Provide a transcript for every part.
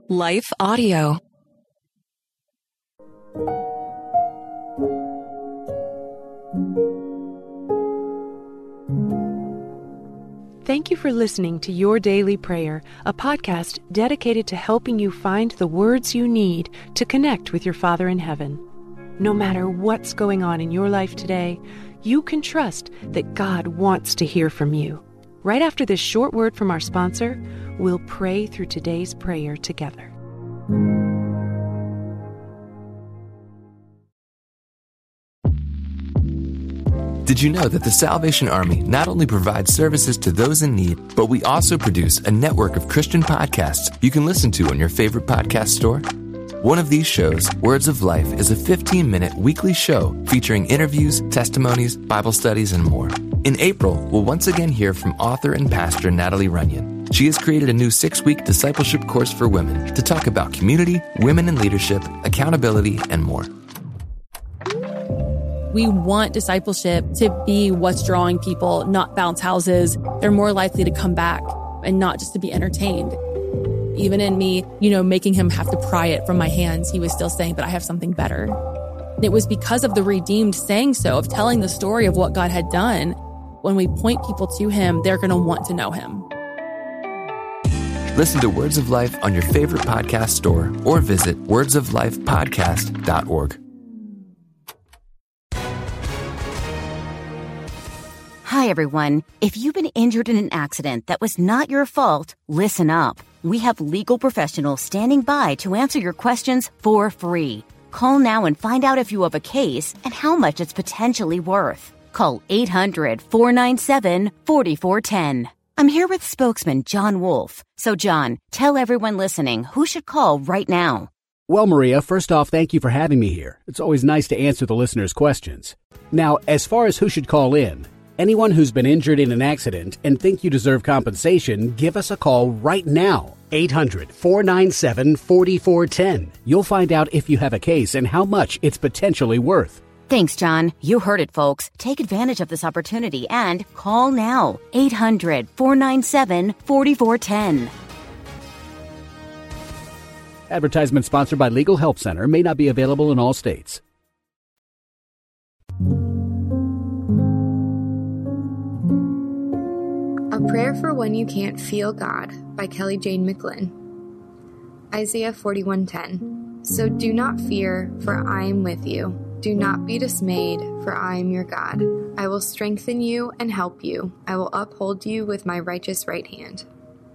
Life Audio. Thank you for listening to Your Daily Prayer, a podcast dedicated to helping you find the words you need to connect with your Father in heaven. No matter what's going on in your life today, you can trust that God wants to hear from you. Right after this short word from our sponsor, we'll pray through today's prayer together. Did you know that the Salvation Army not only provides services to those in need, but we also produce a network of Christian podcasts you can listen to on your favorite podcast store? One of these shows, Words of Life, is a 15-minute weekly show featuring interviews, testimonies, Bible studies, and more. In April, we'll once again hear from author and pastor Natalie Runyon. She has created a new 6-week discipleship course for women to talk about community, women in leadership, accountability, and more. We want discipleship to be what's drawing people, not bounce houses. They're more likely to come back and not just to be entertained. Even in me, making him have to pry it from my hands, he was still saying, but I have something better. It was because of the redeemed saying so, of telling the story of what God had done. When we point people to him, they're going to want to know him. Listen to Words of Life on your favorite podcast store or visit wordsoflifepodcast.org. Hi, everyone. If you've been injured in an accident that was not your fault, listen up. We have legal professionals standing by to answer your questions for free. Call now and find out if you have a case and how much it's potentially worth. Call 800-497-4410. I'm here with spokesman John Wolf. So, John, tell everyone listening who should call right now. Well, Maria, first off, thank you for having me here. It's always nice to answer the listeners' questions. Now, as far as who should call in, anyone who's been injured in an accident and think you deserve compensation, give us a call right now. 800-497-4410. You'll find out if you have a case and how much it's potentially worth. Thanks, John. You heard it, folks. Take advantage of this opportunity and call now. 800-497-4410. Advertisement sponsored by Legal Help Center. May not be available in all states. A Prayer for When You Can't Feel God by Kelly Jane McGlynn. Isaiah 41:10. So do not fear, for I am with you. Do not be dismayed, for I am your God. I will strengthen you and help you. I will uphold you with my righteous right hand.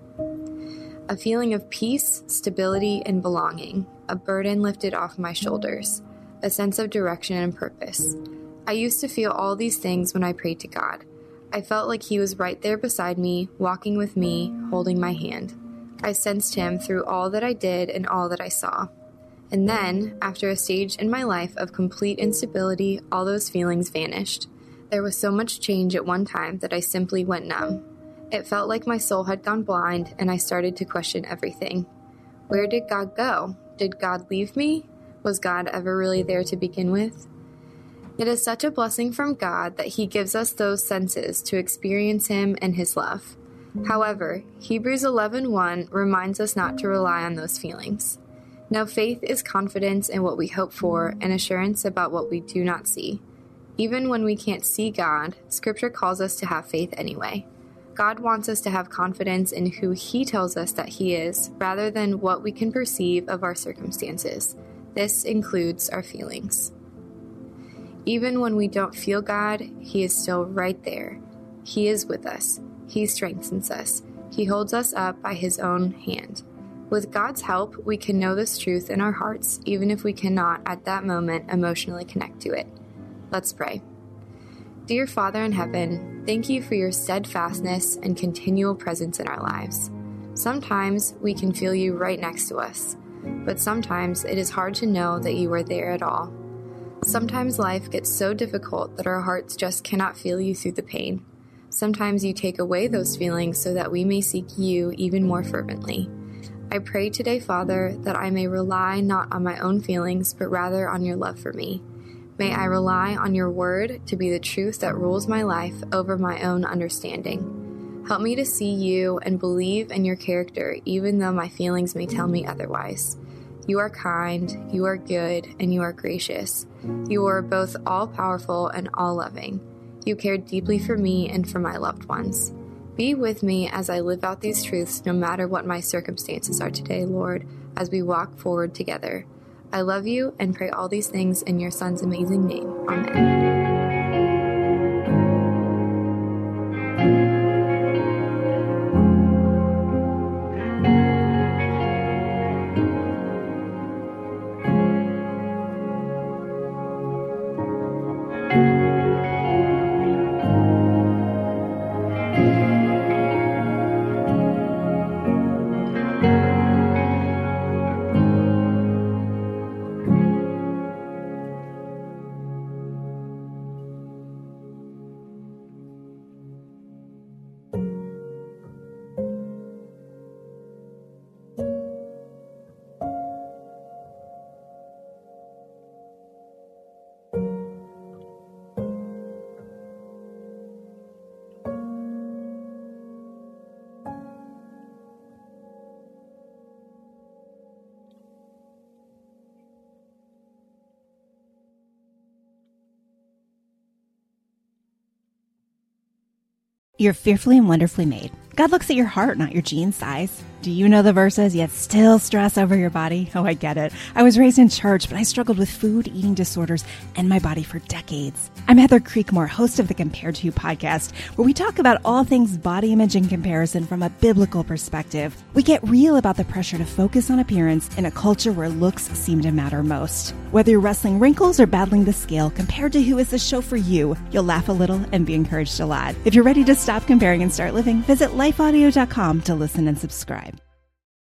A feeling of peace, stability, and belonging. A burden lifted off my shoulders. A sense of direction and purpose. I used to feel all these things when I prayed to God. I felt like he was right there beside me, walking with me, holding my hand. I sensed him through all that I did and all that I saw. And then, after a stage in my life of complete instability, all those feelings vanished. There was so much change at one time that I simply went numb. It felt like my soul had gone blind, and I started to question everything. Where did God go? Did God leave me? Was God ever really there to begin with? It is such a blessing from God that he gives us those senses to experience him and his love. However, Hebrews 11:1 reminds us not to rely on those feelings. Now, faith is confidence in what we hope for and assurance about what we do not see. Even when we can't see God, Scripture calls us to have faith anyway. God wants us to have confidence in who he tells us that he is, rather than what we can perceive of our circumstances. This includes our feelings. Even when we don't feel God, he is still right there. He is with us. He strengthens us. He holds us up by his own hand. With God's help, we can know this truth in our hearts, even if we cannot, at that moment, emotionally connect to it. Let's pray. Dear Father in heaven, thank you for your steadfastness and continual presence in our lives. Sometimes we can feel you right next to us, but sometimes it is hard to know that you are there at all. Sometimes life gets so difficult that our hearts just cannot feel you through the pain. Sometimes you take away those feelings so that we may seek you even more fervently. I pray today, Father, that I may rely not on my own feelings, but rather on your love for me. May I rely on your word to be the truth that rules my life over my own understanding. Help me to see you and believe in your character, even though my feelings may tell me otherwise. You are kind, you are good, and you are gracious. You are both all-powerful and all-loving. You care deeply for me and for my loved ones. Be with me as I live out these truths, no matter what my circumstances are today, Lord, as we walk forward together. I love you and pray all these things in your Son's amazing name. Amen. You're fearfully and wonderfully made. God looks at your heart, not your jean size. Do you know the verses, yet still stress over your body? Oh, I get it. I was raised in church, but I struggled with food, eating disorders, and my body for decades. I'm Heather Creekmore, host of the Compared to You podcast, where we talk about all things body image and comparison from a biblical perspective. We get real about the pressure to focus on appearance in a culture where looks seem to matter most. Whether you're wrestling wrinkles or battling the scale, Compared to You is the show for you. You'll laugh a little and be encouraged a lot. If you're ready to stop comparing and start living, visit lifeaudio.com to listen and subscribe.